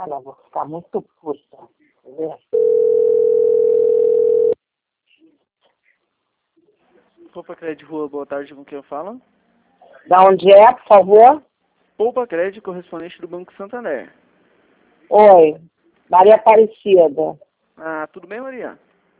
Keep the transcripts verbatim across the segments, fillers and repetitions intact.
Cara, vou ficar muito puta. Entendeu? Poupa Crédito Rua, boa tarde, com quem eu falo? Da onde é, por favor? Poupa Crédito, correspondente do Banco Santander. Oi, Maria Aparecida. Ah, tudo bem, Maria?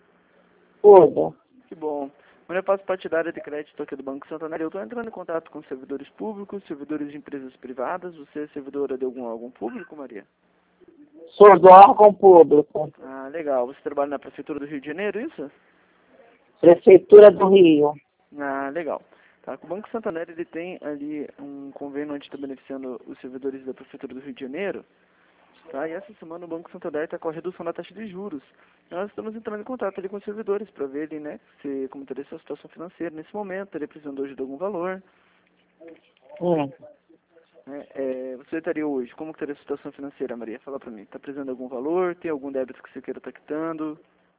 Tudo. Que bom. Maria, eu faço parte da área de crédito aqui do Banco Santander. Eu estou entrando em contato com servidores públicos, servidores de empresas privadas. Você é servidora de algum órgão público, Maria? Sou do órgão público. Ah, legal. Você trabalha na Prefeitura do Rio de Janeiro, isso? Prefeitura do Rio. Ah, legal. Tá, o Banco Santander ele tem ali um convênio onde está beneficiando os servidores da Prefeitura do Rio de Janeiro. Tá, e essa semana o Banco Santander está com a redução da taxa de juros. Nós estamos entrando em contato ali com os servidores para ver ali, né, se, como teria sua situação financeira nesse momento, teria precisando hoje de algum valor. Hum. Né? É, você estaria hoje, como que teria a situação financeira, Maria? Fala para mim, está precisando de algum valor? Tem algum débito que você queira estar quitando?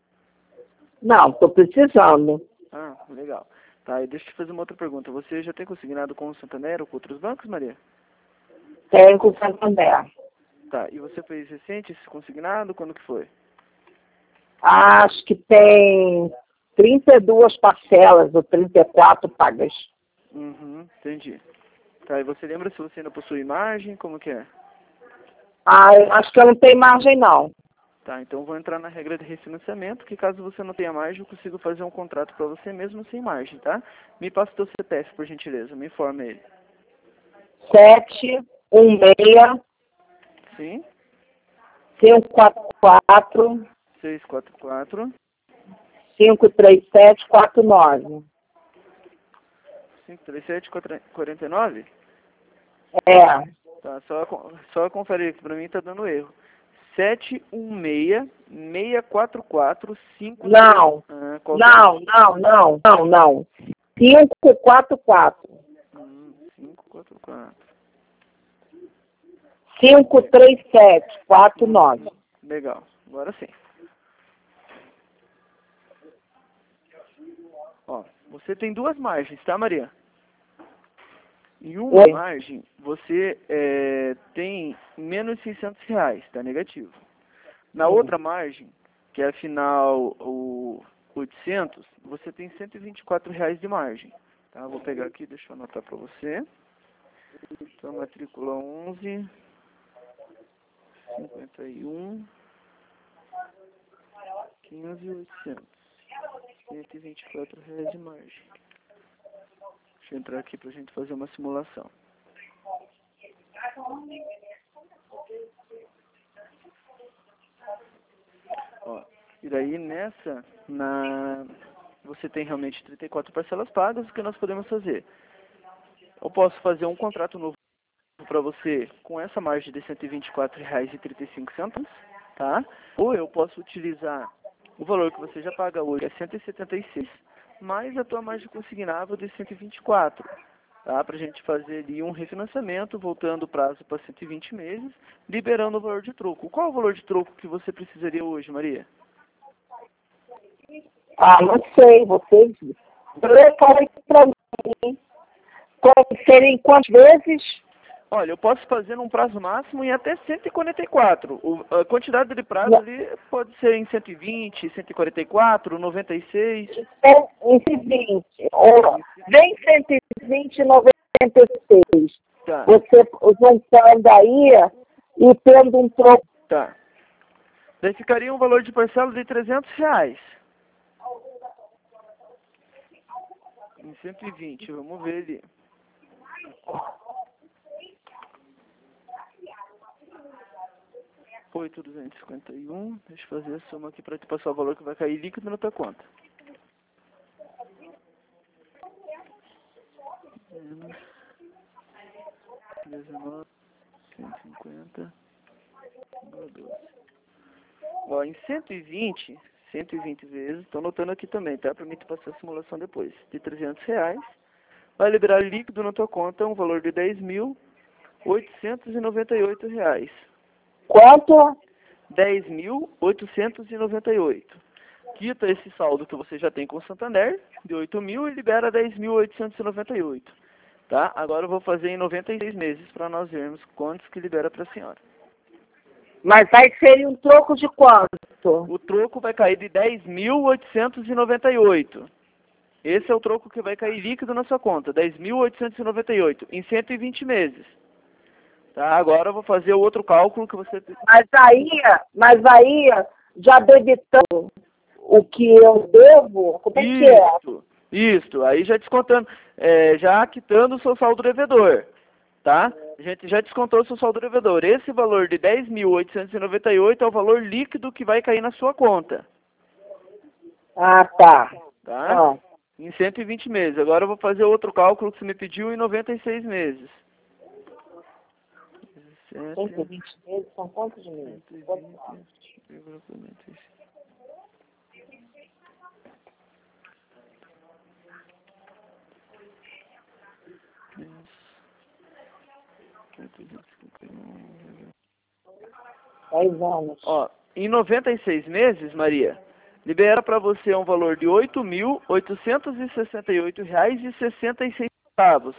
Não, estou precisando. Ah, legal. Tá, e deixa eu te fazer uma outra pergunta. Você já tem consignado com o Santander ou com outros bancos, Maria? Tenho com o Santander. Tá, e você fez recente esse consignado? Quando que foi? Acho que tem trinta e duas parcelas ou trinta e quatro pagas. Uhum, entendi. Tá, e você lembra se você ainda possui margem? Como que é? Ah, eu acho que eu não tenho margem, não. Tá, então eu vou entrar na regra de refinanciamento, que caso você não tenha margem, eu consigo fazer um contrato para você mesmo sem margem, tá? Me passa o teu C P F, por gentileza, me informe ele. sete um seis Sim? cinco quatro quatro seis quatro quatro, cinco três sete quatro nove. cinco três sete, quatro nove? É, Tá, só, só conferir aqui, pra mim tá dando erro. sete um seis, seis quatro quatro, cinco... não, Ah, qual que é? não, não, não, não, não. cinco quatro quatro. Hum, cinco quatro quatro. cinco três sete quatro nove. Legal, agora sim. Ó, você tem duas margens, tá, Maria? Em uma Oi. margem, você é, tem menos seiscentos reais, tá negativo. Na Hum. outra margem, que é a final o oitocentos, você tem cento e vinte e quatro reais de margem. Tá, vou pegar aqui, deixa eu anotar para você. Então, matrícula onze, cinquenta e um, quinze, oitocentos. cento e vinte e quatro reais de margem. Deixa eu entrar aqui para a gente fazer uma simulação. Ó, e daí nessa, na, você tem realmente trinta e quatro parcelas pagas, o que nós podemos fazer? Eu posso fazer um contrato novo para você com essa margem de cento e vinte e quatro reais e trinta e cinco centavos, tá? Ou eu posso utilizar o valor que você já paga hoje, que é cento e setenta e seis, mais a tua margem consignável de cento e vinte e quatro, tá? Para a gente fazer ali um refinanciamento, voltando o prazo para cento e vinte meses, liberando o valor de troco. Qual é o valor de troco que você precisaria hoje, Maria? Ah, não sei, vocês. Eu falei pra mim. Serem quantas vezes? Olha, eu posso fazer num prazo máximo em até cento e quarenta e quatro. O, a quantidade de prazo Não. ali pode ser em cento e vinte, cento e quarenta e quatro, noventa e seis. cento e vinte. Ou, vem cento e vinte e noventa e seis. Tá, Você juntando aí e tendo um troco. tá. Daí ficaria um valor de parcela de trezentos reais. Em cento e vinte, vamos ver ali. oito mil duzentos e cinquenta e um. Deixa eu fazer a soma aqui para te passar o valor que vai cair líquido na tua conta. Menos dezenove, cento e cinquenta, doze. Ó, em cento e vinte, cento e vinte vezes, estou anotando aqui também, tá? Para mim te passar a simulação depois. De trezentos reais, vai liberar líquido na tua conta um valor de dez mil oitocentos e noventa e oito reais. Quanto? dez mil oitocentos e noventa e oito. Quita esse saldo que você já tem com o Santander, de oito mil, e libera dez mil oitocentos e noventa e oito. Tá? Agora eu vou fazer em noventa e seis meses para nós vermos quantos que libera para a senhora. Mas aí seria um troco de quanto? O troco vai cair de dez mil oitocentos e noventa e oito. Esse é o troco que vai cair líquido na sua conta, dez mil oitocentos e noventa e oito, em cento e vinte meses. Tá? Agora eu vou fazer o outro cálculo que você... Mas aí, mas aí, já debitando o que eu devo, como é que é? Isso, isso. Aí já descontando, é, já quitando o seu saldo devedor, tá? A gente já descontou o seu saldo devedor. Esse valor de dez mil oitocentos e noventa e oito é o valor líquido que vai cair na sua conta. Ah, tá. Tá? Ah. Em cento e vinte meses. Agora eu vou fazer outro cálculo que você me pediu em noventa e seis meses. cento e vinte meses são quantos meses? dez anos. Ó, em noventa e seis meses, Maria, libera para você um valor de oito mil oitocentos e sessenta e oito reais e sessenta e seis centavos.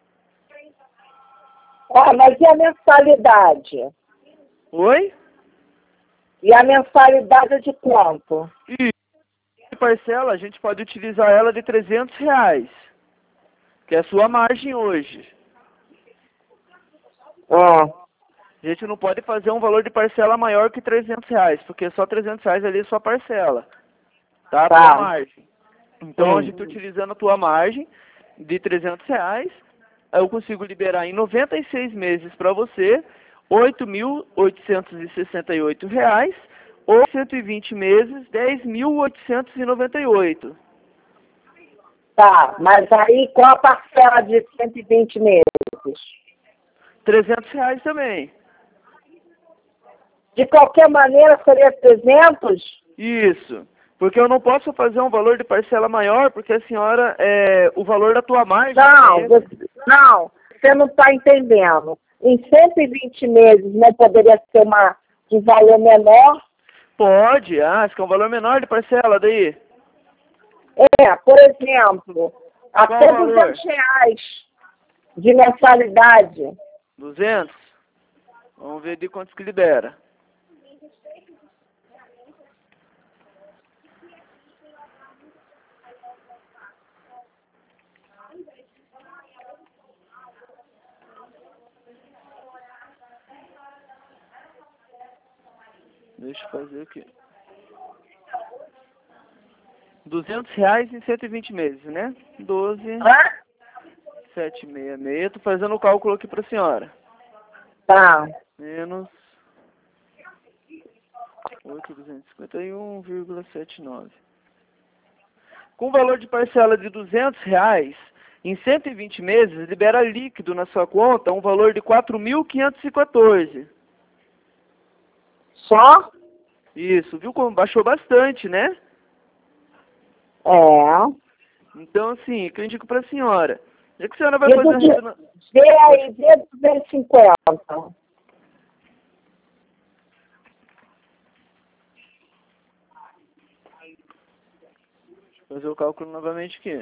Ah, mas e a mensalidade? Oi? E a mensalidade é de quanto? E parcela, a gente pode utilizar ela de trezentos reais, que é a sua margem hoje. Ah. A gente não pode fazer um valor de parcela maior que trezentos reais, porque só trezentos reais ali é sua parcela, tá? A Tá. tua margem. Então, Hum. a gente utilizando a tua margem de trezentos reais, eu consigo liberar em noventa e seis meses para você oito mil oitocentos e sessenta e oito reais, ou cento e vinte meses, dez mil oitocentos e noventa e oito. Tá, mas aí qual a parcela de cento e vinte meses? trezentos reais também. De qualquer maneira seria trezentos? Isso. Porque eu não posso fazer um valor de parcela maior, porque a senhora, é, o valor da tua margem... Não, é você, não, você não está entendendo. Em cento e vinte meses não poderia ser uma de valor menor? Pode, ah, se é um valor menor de parcela, daí? É, por exemplo, até Qual valor? duzentos reais de mensalidade. duzentos? Vamos ver de quantos que libera. Deixa eu fazer aqui. duzentos reais em cento e vinte meses, né? doze, Hã? setecentos e sessenta e seis. Tô fazendo o cálculo aqui para a senhora. Tá. Menos oito mil duzentos e cinquenta e um vírgula setenta e nove. Com valor de parcela de duzentos reais, em cento e vinte meses, libera líquido na sua conta um valor de quatro mil quinhentos e quatorze. Só? Isso, viu como baixou bastante, né? É. Então, assim, o que eu indico para a senhora? Já que a senhora vai E fazer a do, reduna... vê aí, vê duzentos e cinquenta. fazer o cálculo novamente aqui.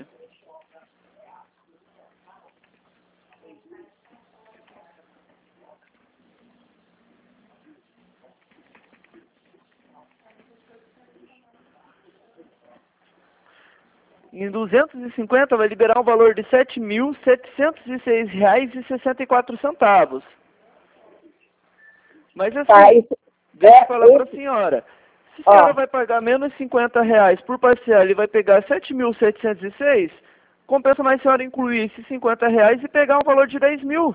Em duzentos e cinquenta vai liberar um valor de sete mil setecentos e seis reais e sessenta e quatro centavos. Mas assim, Tá, isso, deixa eu é, falar para a esse, senhora. Se a senhora ó, vai pagar menos cinquenta reais por parcela e vai pegar sete mil setecentos e seis, compensa mais a senhora incluir esses cinquenta reais e pegar um valor de dez mil.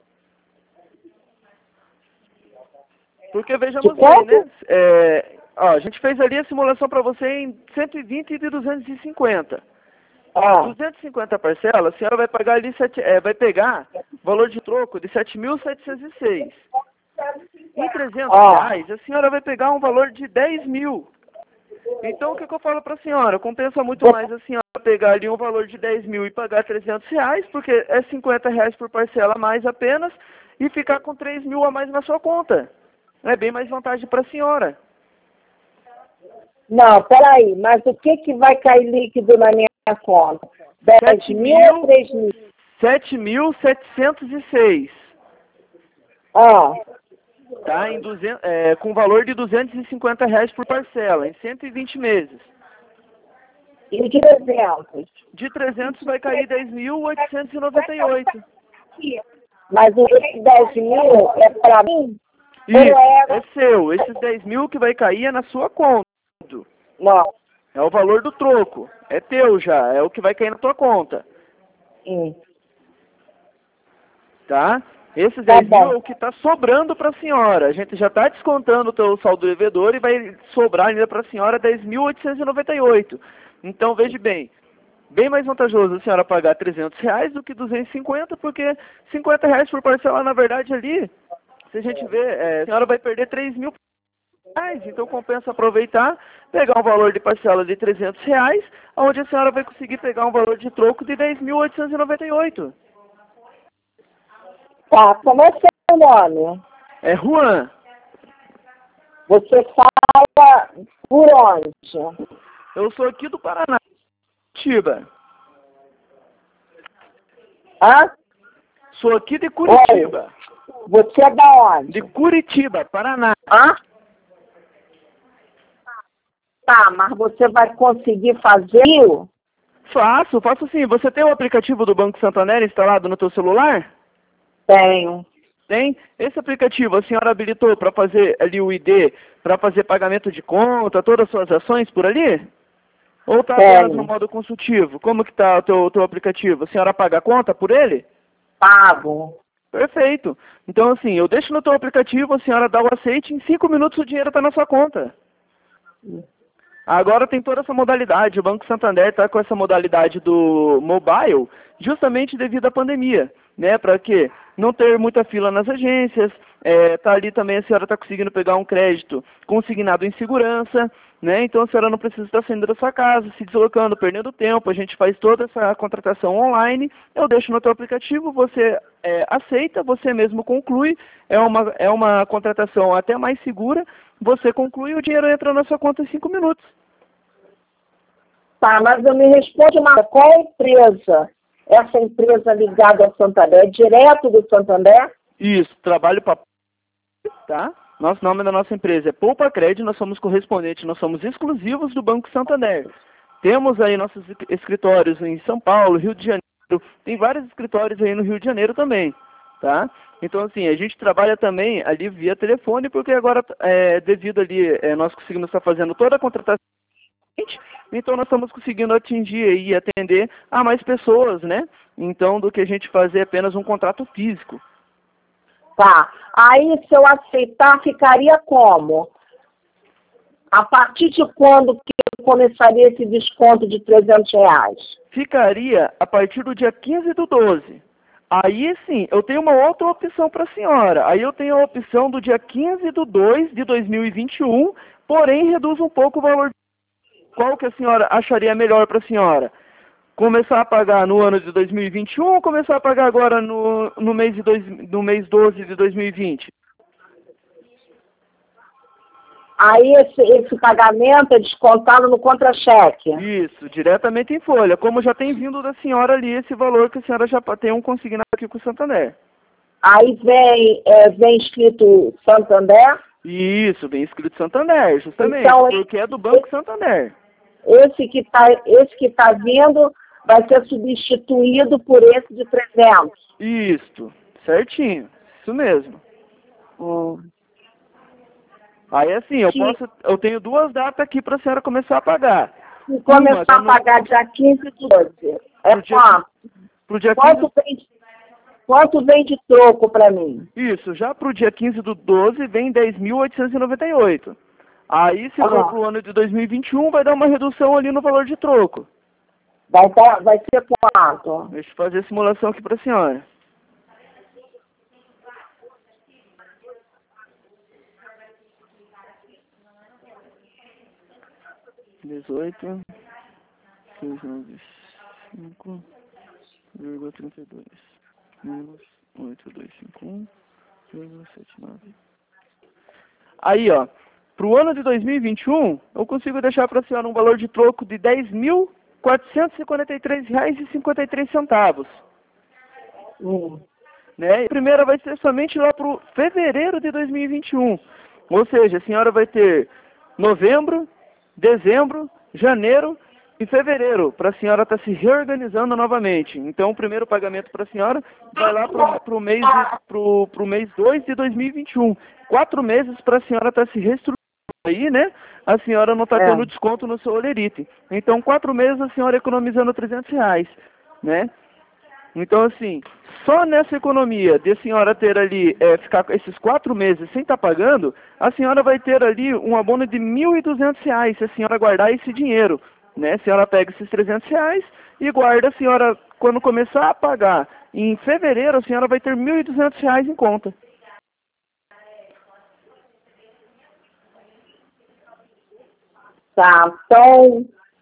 Porque vejamos de bem, quanto? né? É, ó, a gente fez ali a simulação para você em cento e vinte e de duzentos e cinquenta. Ó, duzentos e cinquenta parcelas, a senhora vai pagar ali, sete, é, vai pegar valor de troco de sete mil setecentos e seis. Em trezentos ó, reais, a senhora vai pegar um valor de dez mil. Então, o que, que eu falo para a senhora? Compensa muito mais a senhora pegar ali um valor de dez mil e pagar trezentos reais, porque é cinquenta reais por parcela a mais apenas, e ficar com três mil a mais na sua conta. É bem mais vantagem para a senhora. não, peraí, mas o que que vai cair líquido na minha conta? dez mil ou três mil? sete mil setecentos e seis. Ó, tá? Em duzentos, é, com valor de duzentos e cinquenta reais por parcela, em cento e vinte meses. E de trezentos? De trezentos vai cair dez mil oitocentos e noventa e oito. Mas esse dez mil é para mim? Isso, é seu. Esses dez mil que vai cair é na sua conta. Não. É o valor do troco. É teu já, é o que vai cair na tua conta. Hum. Tá? Esses Tá dez mil bom. é o que está sobrando para a senhora. A gente já está descontando o teu saldo devedor e vai sobrar ainda para a senhora dez mil oitocentos e noventa e oito. Então, veja bem, bem mais vantajoso a senhora pagar trezentos reais do que duzentos e cinquenta, porque cinquenta reais por parcela, na verdade, ali, se a gente vê, é, a senhora vai perder três mil reais. Então, compensa aproveitar, pegar um valor de parcela de trezentos reais, onde a senhora vai conseguir pegar um valor de troco de dez mil oitocentos e noventa e oito. Tá, como é seu nome? É Juan. Você fala por onde? Eu sou aqui do Paraná, Curitiba. Hã? Sou aqui de Curitiba. Oi. Você é da onde? De Curitiba, Paraná. Hã? Tá, mas você vai conseguir fazer? Faço, faço sim. Você tem o aplicativo do Banco Santander instalado no teu celular? Tenho. Tem? Esse aplicativo a senhora habilitou para fazer ali o I D, para fazer pagamento de conta, todas as suas ações por ali? Ou está apenas no modo consultivo? Como que está o teu, teu aplicativo? A senhora paga a conta por ele? Pago. Perfeito. Então, assim, eu deixo no teu aplicativo, a senhora dá o aceite, em cinco minutos o dinheiro está na sua conta. Agora tem toda essa modalidade, o Banco Santander está com essa modalidade do mobile, justamente devido à pandemia, né? Para quê? Não ter muita fila nas agências, é, tá ali também a senhora está conseguindo pegar um crédito consignado em segurança, né? Então a senhora não precisa estar saindo da sua casa, se deslocando, perdendo tempo, a gente faz toda essa contratação online, eu deixo no teu aplicativo, você é, aceita, você mesmo conclui, é uma, é uma contratação até mais segura, você conclui e o dinheiro entra na sua conta em cinco minutos. Tá, mas eu me responde uma qual empresa? Essa empresa ligada ao Santander, é direto do Santander? Isso, trabalho para... tá? Nosso nome da nossa empresa é Poupa Crédito, nós somos correspondentes, nós somos exclusivos do Banco Santander. Temos aí nossos escritórios em São Paulo, Rio de Janeiro, tem vários escritórios aí no Rio de Janeiro também, tá? Então, assim, a gente trabalha também ali via telefone, porque agora, é, devido ali, é, nós conseguimos estar fazendo toda a contratação, então nós estamos conseguindo atingir e atender a mais pessoas, né? Então, do que a gente fazer apenas um contrato físico. Tá. Aí, se eu aceitar, ficaria como? A partir de quando que começaria esse desconto de trezentos reais? Ficaria a partir do dia quinze do doze. Aí sim, eu tenho uma outra opção para a senhora. Aí eu tenho a opção do dia quinze do dois de dois mil e vinte e um, porém reduz um pouco o valor. Qual que a senhora acharia melhor para a senhora? Começar a pagar no ano de dois mil e vinte e um ou começar a pagar agora no, no, mês, de dois, no mês doze de dois mil e vinte? Aí esse, esse pagamento é descontado no contra-cheque? Isso, diretamente em folha. Como já tem vindo da senhora ali esse valor que a senhora já tem um consignado aqui com o Santander. Aí vem, é, vem escrito Santander? Isso, vem escrito Santander, justamente, então, porque é do Banco Santander. Esse que está esse que tá vindo vai ser substituído por esse de trezentos? Isso, certinho, isso mesmo. Hum. Aí assim, eu posso, eu tenho duas datas aqui para a senhora começar a pagar. E começar a pagar dia quinze do doze. É quanto? Pro dia quanto, vem de, quanto vem de troco para mim? Isso, já pro dia quinze do doze vem dez mil oitocentos e noventa e oito. Aí, se ah. for pro ano de dois mil e vinte e um, vai dar uma redução ali no valor de troco. Vai, dar, vai ser quanto? Deixa eu fazer a simulação aqui para a senhora. dezoito, seiscentos e noventa e cinco vírgula trinta e dois menos oito mil duzentos e cinquenta e um vírgula setenta e nove. Aí, ó, para o ano de dois mil e vinte e um, eu consigo deixar para a senhora um valor de troco de dez mil quatrocentos e quarenta e três reais e cinquenta e três centavos. Hum. né? E a primeira vai ser somente lá para o fevereiro de dois mil e vinte e um. Ou seja, a senhora vai ter novembro, dezembro, janeiro e fevereiro, para a senhora estar tá se reorganizando novamente. Então, o primeiro pagamento para a senhora vai lá para o mês pro, pro mês dois de dois mil e vinte e um. Quatro meses para a senhora estar tá se reestruturando aí, né? A senhora não está É. tendo desconto no seu olerite. Então, quatro meses a senhora economizando trezentos reais, né? Então, assim, só nessa economia de a senhora ter ali, é, ficar esses quatro meses sem estar pagando, a senhora vai ter ali um abono de mil e duzentos reais, se a senhora guardar esse dinheiro, né? A senhora pega esses trezentos reais e guarda, a senhora, quando começar a pagar em fevereiro, a senhora vai ter mil e duzentos reais em conta. Tá, então...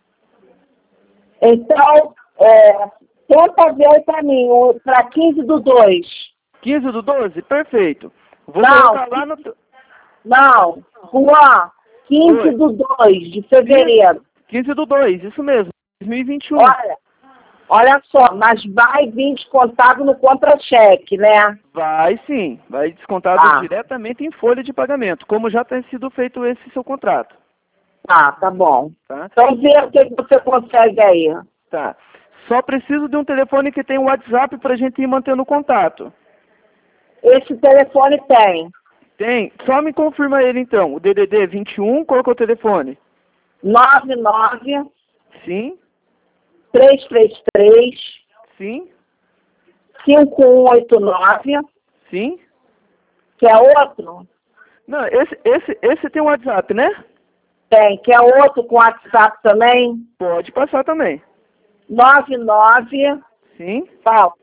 Então, é, tenta ver aí pra mim, para quinze do dois. quinze do doze? Perfeito. Vou Não, colocar lá no... Não, Juan, quinze Oi. do dois de fevereiro. quinze do dois, isso mesmo, dois mil e vinte e um. Olha, olha só, mas vai vir descontado no contra-cheque, né? Vai sim, vai descontado Tá. diretamente em folha de pagamento, como já tem sido feito esse seu contrato. Tá, tá bom. Tá? Então vê o que que você consegue aí. Tá. Só preciso de um telefone que tenha um WhatsApp para a gente ir mantendo contato. Esse telefone tem Tem? Só me confirma ele então. O D D D vinte e um, qual que é o telefone? nove nove Sim, três três três sim, cinco um oito nove, sim. que é outro? Não, esse, esse, esse tem um WhatsApp, né? Tem, que é outro com WhatsApp também. Pode passar também. nove nove, Sim, fala,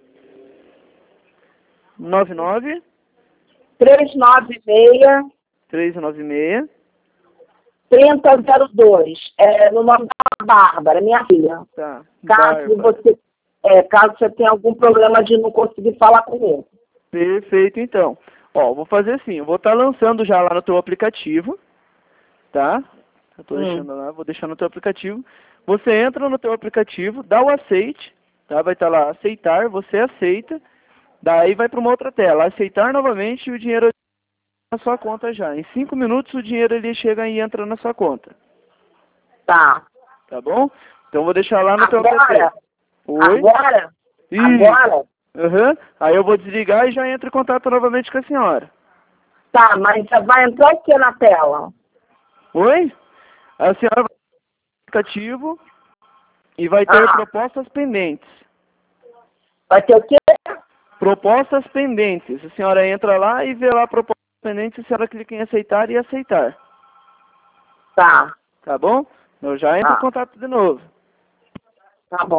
nove nove, três nove seis, três nove seis. três zero zero dois. É no nome da Bárbara, minha filha. Tá. Caso Bárbara. você, é, caso você tenha algum problema de não conseguir falar comigo. Perfeito, então. Ó, vou fazer assim, eu vou estar lançando já lá no teu aplicativo, tá? Eu tô Hum. deixando lá, vou deixar no teu aplicativo. Você entra no teu aplicativo, dá o aceite, tá? Vai estar lá, aceitar, você aceita, daí vai para uma outra tela, aceitar novamente e o dinheiro na sua conta já. Em cinco minutos o dinheiro ele chega e entra na sua conta, Tá. tá bom? Então vou deixar lá no teu Agora, app. Oi? agora, Ih, agora, aham. Aí eu vou desligar e já entro em contato novamente com a senhora. tá, mas já vai entrar o que na tela? Oi? A senhora vai no aplicativo e vai ter Ah. propostas pendentes. Vai ter o quê? Propostas pendentes. A senhora entra lá e vê lá propostas pendentes, a senhora clica em aceitar e aceitar. Tá, Tá bom? Eu já entro Ah. em contato de novo. tá bom.